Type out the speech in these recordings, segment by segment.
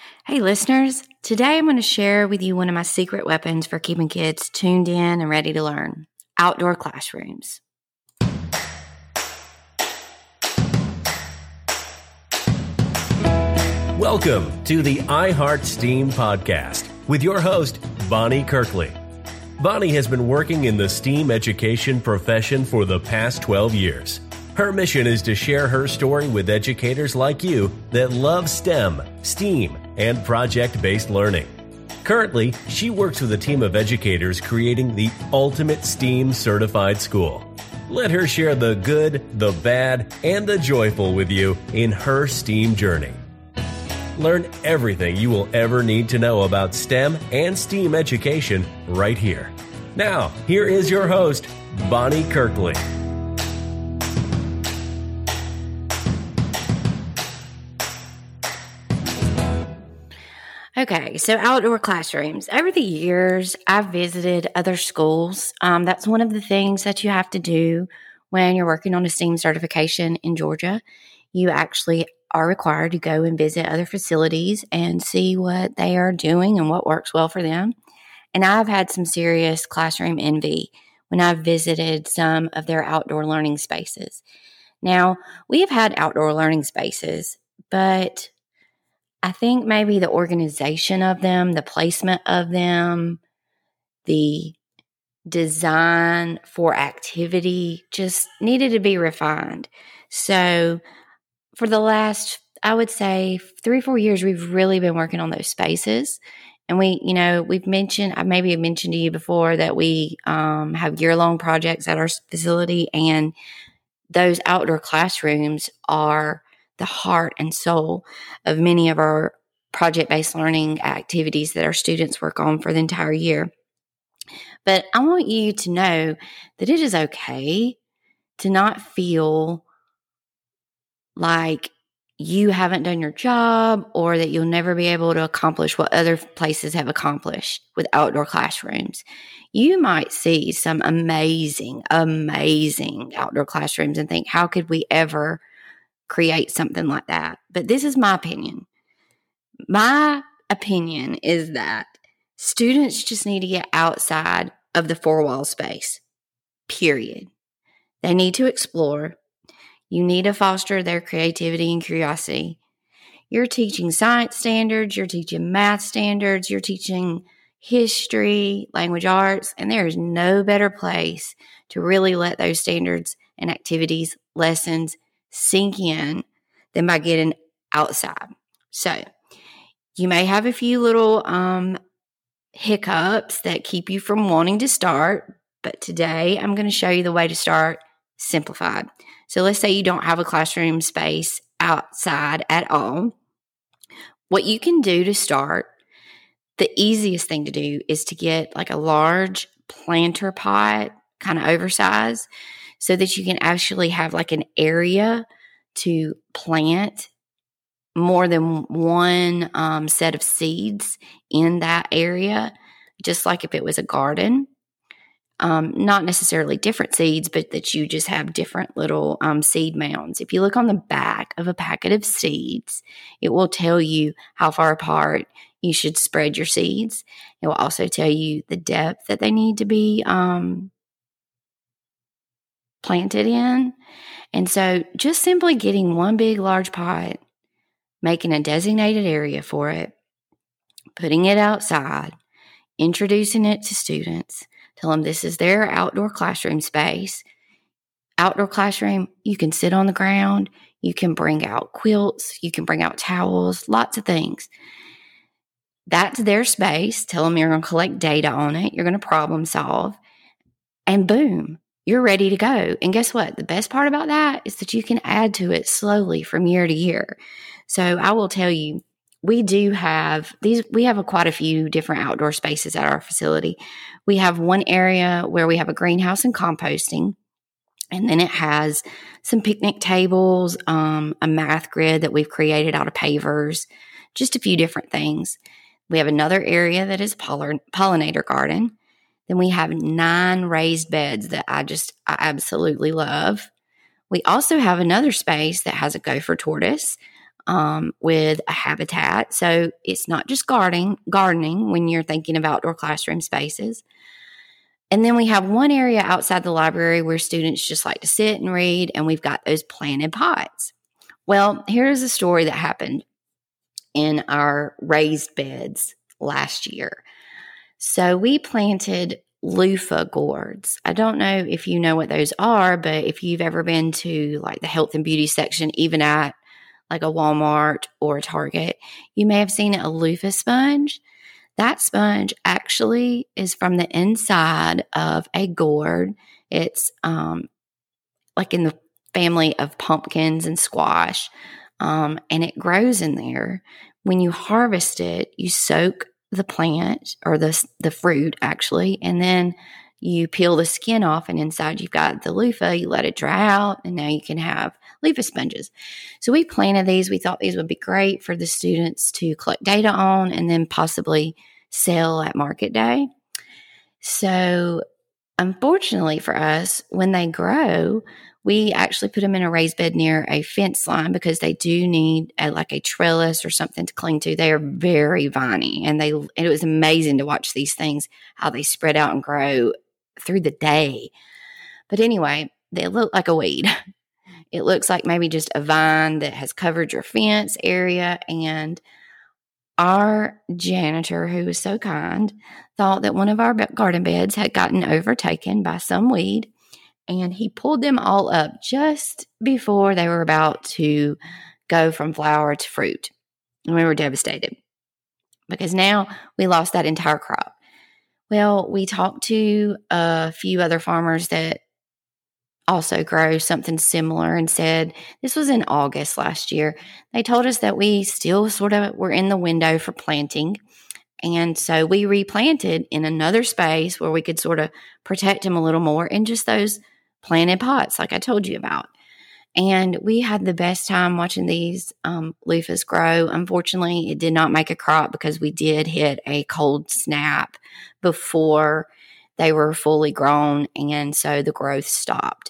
Hey, listeners. Today I'm going to share with you one of my secret weapons for keeping kids tuned in and ready to learn: outdoor classrooms. Welcome to the iHeart STEAM podcast with your host, Bonnie Kirkley. Bonnie has been working in the STEAM education profession for the past 12 years. Her mission is to share her story with educators like you that love STEM, STEAM, and project-based learning. Currently, she works with a team of educators creating the ultimate STEAM certified school. Let her share the good, the bad, and the joyful with you in her STEAM journey. Learn everything you will ever need to know about STEM and STEAM education right here. Now, here is your host, Bonnie Kirkley. Okay, so outdoor classrooms. Over the years, I've visited other schools. That's one of the things that you have to do when you're working on a STEAM certification in Georgia. You actually are required to go and visit other facilities and see what they are doing and what works well for them. And I've had some serious classroom envy when I've visited some of their outdoor learning spaces. Now, we have had outdoor learning spaces, but I think maybe the organization of them, the placement of them, the design for activity just needed to be refined. So for the last, I would say 3-4 years, we've really been working on those spaces. And we've mentioned, I maybe have mentioned to you before that we have year-long projects at our facility, and those outdoor classrooms are the heart and soul of many of our project-based learning activities that our students work on for the entire year. But I want you to know that it is okay to not feel like you haven't done your job or that you'll never be able to accomplish what other places have accomplished with outdoor classrooms. You might see some amazing outdoor classrooms and think, how could we ever create something like that? But this is my opinion. My opinion is that students just need to get outside of the four-wall space, period. They need to explore. You need to foster their creativity and curiosity. You're teaching science standards, you're teaching math standards, you're teaching history, language arts, and there is no better place to really let those standards and activities, lessons sink in than by getting outside. So you may have a few little hiccups that keep you from wanting to start, but today I'm going to show you the way to start simplified. So let's say you don't have a classroom space outside at all. What you can do to start, the easiest thing to do is to get like a large planter pot, kind of oversized, so that you can actually have like an area to plant more than one set of seeds in that area, just like if it was a garden. Not necessarily different seeds, but that you just have different little seed mounds. If you look on the back of a packet of seeds, it will tell you how far apart you should spread your seeds. It will also tell you the depth that they need to be planted in. And so just simply getting one big large pot, making a designated area for it, putting it outside, introducing it to students, tell them this is their outdoor classroom space. Outdoor classroom, you can sit on the ground, you can bring out quilts, you can bring out towels, lots of things. That's their space. Tell them you're going to collect data on it, you're going to problem solve, and boom, you're ready to go. And guess what? The best part about that is that you can add to it slowly from year to year. So I will tell you, we have quite a few different outdoor spaces at our facility. We have one area where we have a greenhouse and composting, and then it has some picnic tables, a math grid that we've created out of pavers, just a few different things. We have another area that is pollinator garden. Then we have 9 raised beds that I absolutely love. We also have another space that has a gopher tortoise. with a habitat. So it's not just gardening when you're thinking of outdoor classroom spaces. And then we have one area outside the library where students just like to sit and read, and we've got those planted pots. Well, here's a story that happened in our raised beds last year. So we planted loofah gourds. I don't know if you know what those are, but if you've ever been to like the health and beauty section, even at like a Walmart or a Target, you may have seen a loofah sponge. That sponge actually is from the inside of a gourd. It's like in the family of pumpkins and squash, and it grows in there. When you harvest it, you soak the plant or the fruit actually, and then you peel the skin off, and inside you've got the loofah. You let it dry out, and now you can have loofah sponges. So we planted these. We thought these would be great for the students to collect data on and then possibly sell at market day. So unfortunately for us, when they grow, we actually put them in a raised bed near a fence line because they do need like a trellis or something to cling to. They are very viney, and it was amazing to watch these things, how they spread out and grow through the day. But anyway, they look like a weed. It looks like maybe just a vine that has covered your fence area. And our janitor, who was so kind, thought that one of our garden beds had gotten overtaken by some weed, and he pulled them all up just before they were about to go from flower to fruit. And we were devastated because now we lost that entire crop. Well, we talked to a few other farmers that also grow something similar and said, this was in August last year. They told us that we still sort of were in the window for planting. And so we replanted in another space where we could sort of protect them a little more in just those planted pots like I told you about. And we had the best time watching these loofahs grow. Unfortunately, it did not make a crop because we did hit a cold snap before they were fully grown, and so the growth stopped.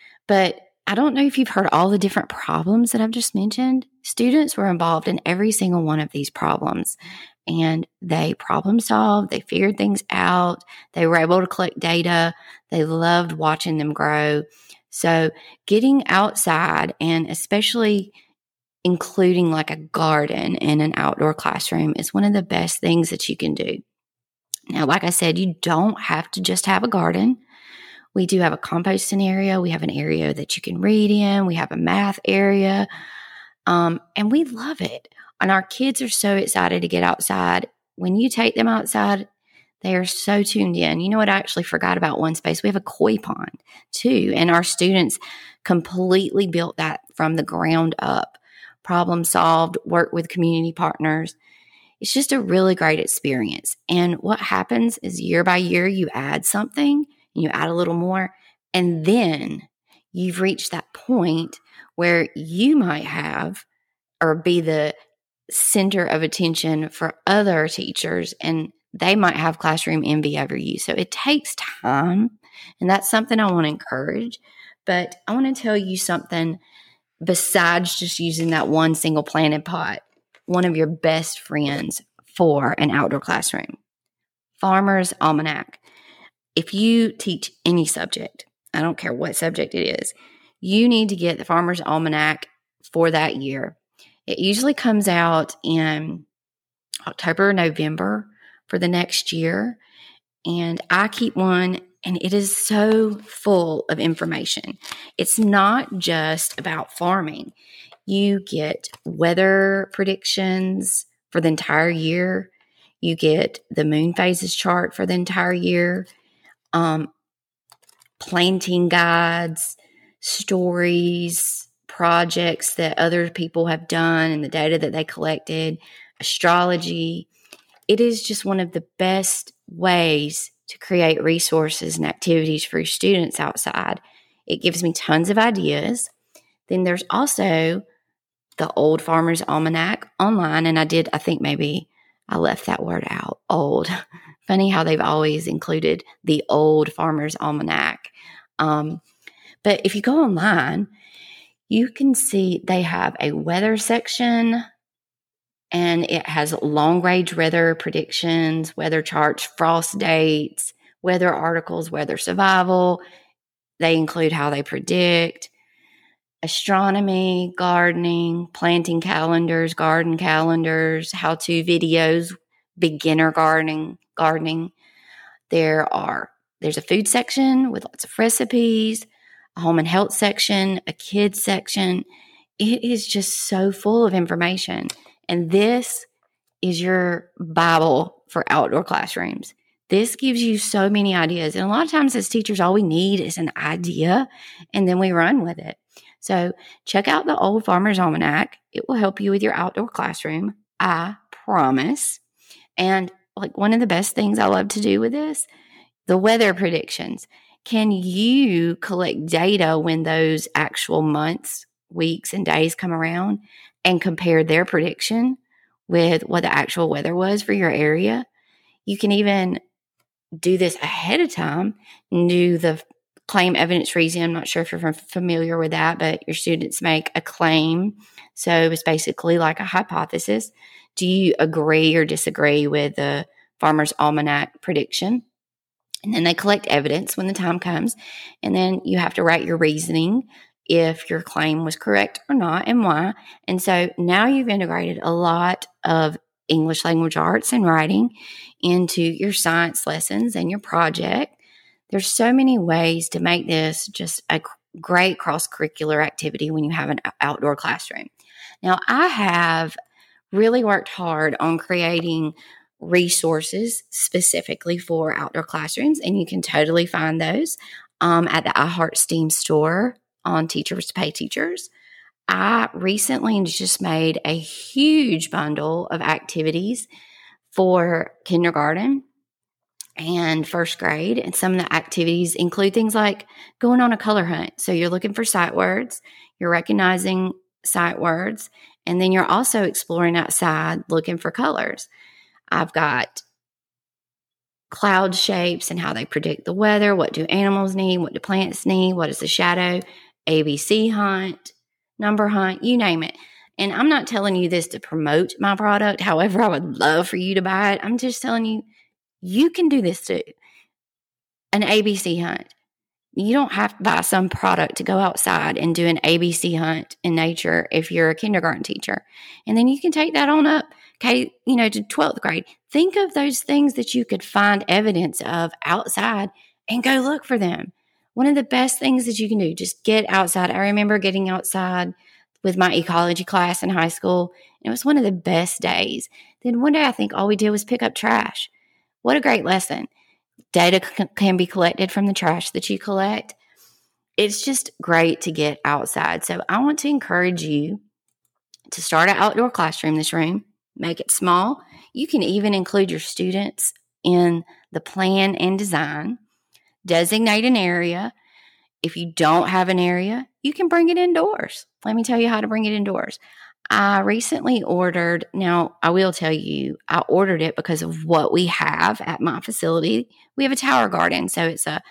But I don't know if you've heard all the different problems that I've just mentioned. Students were involved in every single one of these problems, and they problem solved. They figured things out. They were able to collect data. They loved watching them grow. So getting outside, and especially including like a garden in an outdoor classroom, is one of the best things that you can do. Now, like I said, you don't have to just have a garden. We do have a composting area. We have an area that you can read in. We have a math area. And we love it. And our kids are so excited to get outside. When you take them outside, they are so tuned in. You know what? I actually forgot about one space. We have a koi pond too. And our students completely built that from the ground up. Problem solved, worked with community partners. It's just a really great experience. And what happens is year by year, you add something, and you add a little more, and then you've reached that point where you might have or be the center of attention for other teachers, and they might have classroom envy over you. So it takes time, and that's something I want to encourage. But I want to tell you something besides just using that one single planted pot, one of your best friends for an outdoor classroom. Farmer's Almanac. If you teach any subject, I don't care what subject it is, you need to get the Farmer's Almanac for that year. It usually comes out in October or November for the next year. And I keep one, and it is so full of information. It's not just about farming. You get weather predictions for the entire year. You get the moon phases chart for the entire year. Planting guides, stories, projects that other people have done and the data that they collected, astrology. It is just one of the best ways to create resources and activities for your students outside. It gives me tons of ideas. Then there's also the Old Farmer's Almanac online, and I think maybe I left that word out, old. Funny how they've always included the Old Farmer's Almanac. But if you go online, you can see they have a weather section, and it has long-range weather predictions, weather charts, frost dates, weather articles, weather survival. They include how they predict, astronomy, gardening, planting calendars, garden calendars, how-to videos, beginner gardening. There's a food section with lots of recipes, a home and health section, a kids section. It is just so full of information. And this is your Bible for outdoor classrooms. This gives you so many ideas. And a lot of times as teachers, all we need is an idea, and then we run with it. So check out the Old Farmer's Almanac. It will help you with your outdoor classroom, I promise. And like one of the best things I love to do with this, the weather predictions. Can you collect data when those actual months, weeks, and days come around and compare their prediction with what the actual weather was for your area? You can even do this ahead of time and do the claim evidence reasoning. I'm not sure if you're familiar with that, but your students make a claim. So it's basically like a hypothesis. Do you agree or disagree with the Farmer's Almanac prediction? And then they collect evidence when the time comes. And then you have to write your reasoning if your claim was correct or not and why. And so now you've integrated a lot of English language arts and writing into your science lessons and your project. There's so many ways to make this just a great cross-curricular activity when you have an outdoor classroom. Now, I have really worked hard on creating resources specifically for outdoor classrooms, and you can totally find those at the iHeartSteam store on Teachers Pay Teachers. I recently just made a huge bundle of activities for kindergarten and first grade, and some of the activities include things like going on a color hunt. So you're looking for sight words, you're recognizing sight words, and then you're also exploring outside looking for colors. I've got cloud shapes and how they predict the weather. What do animals need? What do plants need? What is the shadow? ABC hunt, number hunt, you name it. And I'm not telling you this to promote my product. However, I would love for you to buy it. I'm just telling you, you can do this too. An ABC hunt. You don't have to buy some product to go outside and do an ABC hunt in nature if you're a kindergarten teacher. And then you can take that on up, to 12th grade. Think of those things that you could find evidence of outside and go look for them. One of the best things that you can do, just get outside. I remember getting outside with my ecology class in high school. And it was one of the best days. Then one day I think all we did was pick up trash. What a great lesson. Data can be collected from the trash that you collect. It's just great to get outside. So I want to encourage you to start an outdoor classroom this room. Make it small. You can even include your students in the plan and design. Designate an area. If you don't have an area, you can bring it indoors. Let me tell you how to bring it indoors. I recently ordered, now I will tell you, I ordered it because of what we have at my facility. We have a tower garden, so it's a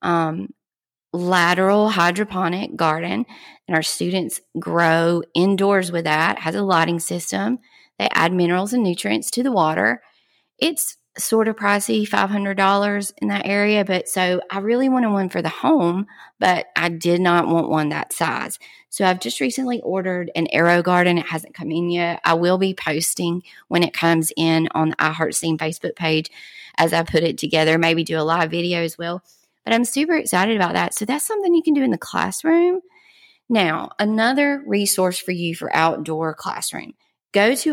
lateral hydroponic garden, and our students grow indoors with that. It has a lighting system. They add minerals and nutrients to the water. It's sort of pricey, $500 in that area, but so I really wanted one for the home, but I did not want one that size. So I've just recently ordered an AeroGarden. It hasn't come in yet. I will be posting when it comes in on the iHeartSteam Facebook page as I put it together, maybe do a live video as well. But I'm super excited about that. So that's something you can do in the classroom. Now, another resource for you for outdoor classroom. Go to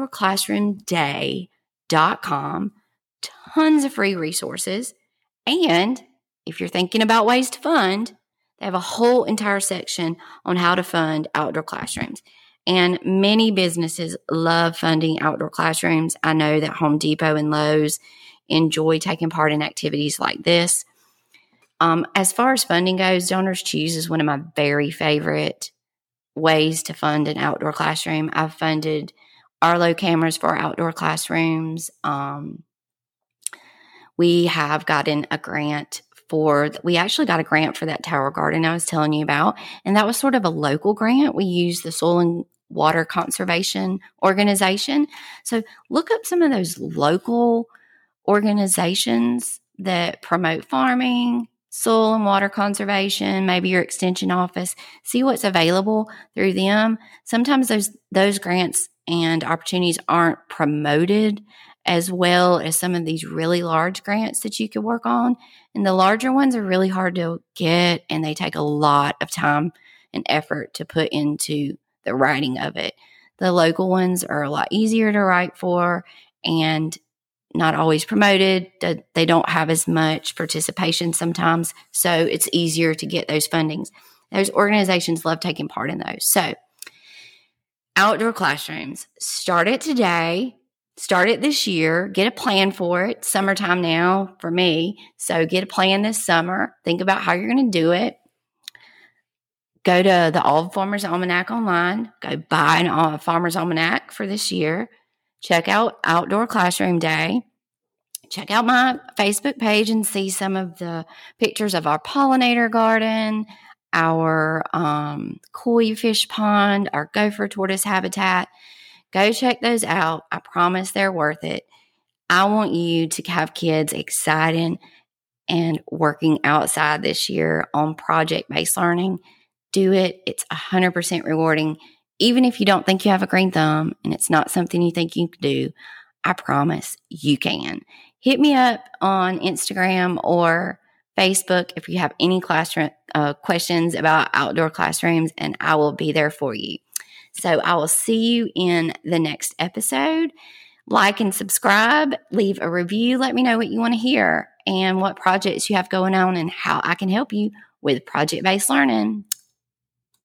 outdoorclassroomday.com. Tons of free resources. And if you're thinking about ways to fund, they have a whole entire section on how to fund outdoor classrooms. And many businesses love funding outdoor classrooms. I know that Home Depot and Lowe's enjoy taking part in activities like this. As far as funding goes, Donors Choose is one of my very favorite ways to fund an outdoor classroom. I've funded Arlo cameras for outdoor classrooms. We have gotten a grant we actually got a grant for that tower garden I was telling you about. And that was sort of a local grant. We used the Soil and Water Conservation Organization. So look up some of those local organizations that promote farming, soil and water conservation, maybe your extension office. See what's available through them. Sometimes those grants and opportunities aren't promoted as well as some of these really large grants that you could work on. And the larger ones are really hard to get, and they take a lot of time and effort to put into the writing of it. The local ones are a lot easier to write for and not always promoted. They don't have as much participation sometimes, so it's easier to get those fundings. Those organizations love taking part in those. So outdoor classrooms, start it today. Start it this year. Get a plan for it. Summertime now for me. So get a plan this summer. Think about how you're going to do it. Go to the All Farmers Almanac online. Go buy an Farmers Almanac for this year. Check out Outdoor Classroom Day. Check out my Facebook page and see some of the pictures of our pollinator garden, our koi fish pond, our gopher tortoise habitat. Go check those out. I promise they're worth it. I want you to have kids excited and working outside this year on project-based learning. Do it. It's 100% rewarding. Even if you don't think you have a green thumb and it's not something you think you can do, I promise you can. Hit me up on Instagram or Facebook if you have any classroom questions about outdoor classrooms, and I will be there for you. So I will see you in the next episode. Like and subscribe, leave a review, let me know what you want to hear and what projects you have going on and how I can help you with project-based learning.